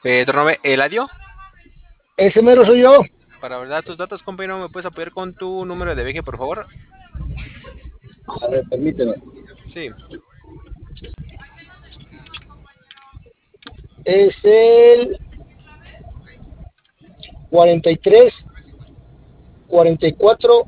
Turno B, Eladio. Ese mero soy yo. Para verdad tus datos, compañero, ¿me puedes apoyar con tu número de viaje, por favor? A ver, permíteme. Sí. Es el 43, 44,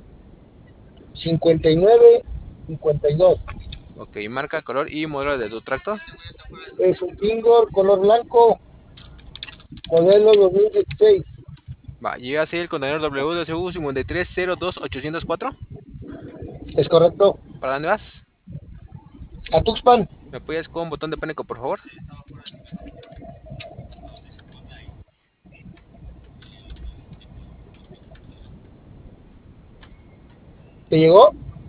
59, 52. Ok, marca, color y modelo de tu tractor. Es un Pingor color blanco, modelo 2016. Va, llega así el contenedor WDSU 5302804. ¿Es correcto? ¿Para dónde vas? A Tuxpan. ¿Me apoyas con botón de pánico, por favor? ¿Te llegó?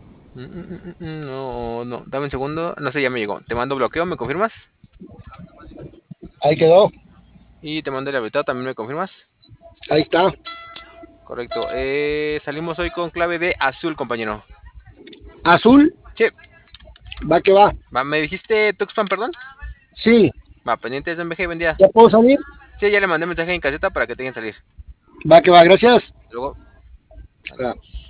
No, no, dame un segundo. No sé, ya me llegó. Te mando bloqueo, ¿me confirmas? Ahí quedó. Y te mando el habilitado, ¿también me confirmas? Ahí está. Correcto. Salimos hoy con clave de azul, compañero. Azul. Sí. Va que va. Va, ¿me dijiste Tuxpan, perdón? Sí. Va, pendientes de MG, vendida. ¿Ya puedo salir? Sí, ya le mandé mensaje en caseta para que tengan que salir. Va que va. Gracias. Luego, Ah. adiós.